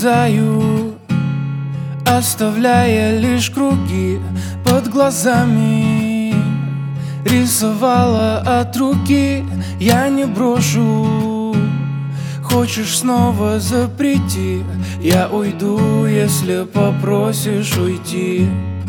исчезаю, оставляя лишь круги под глазами. Рисовала от руки, я не брошу. Хочешь снова запрети, я уйду, если попросишь уйти.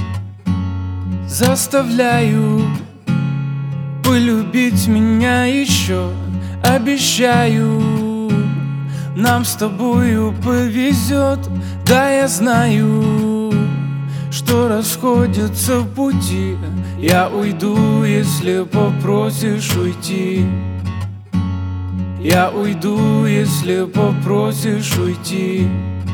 Заставляю полюбить меня еще, обещаю, нам с тобою повезет. Да, я знаю, что расходятся пути. Я уйду, если попросишь уйти. Я уйду, если попросишь уйти.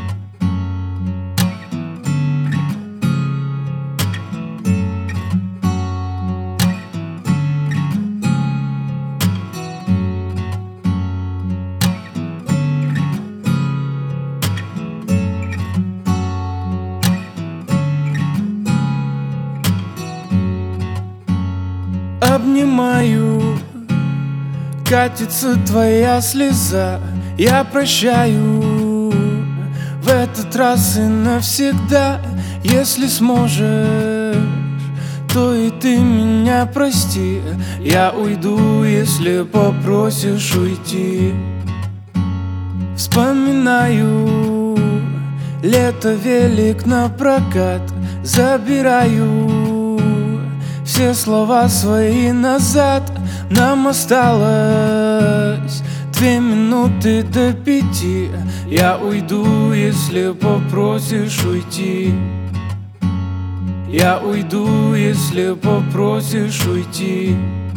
Обнимаю, катится твоя слеза. Я прощаю в этот раз и навсегда. Если сможешь, то и ты меня прости. Я уйду, если попросишь уйти. Вспоминаю лето, велик на прокат. Забираю все слова свои назад. Нам осталось 2 минуты до 5. Я уйду, если попросишь уйти. Я уйду, если попросишь уйти.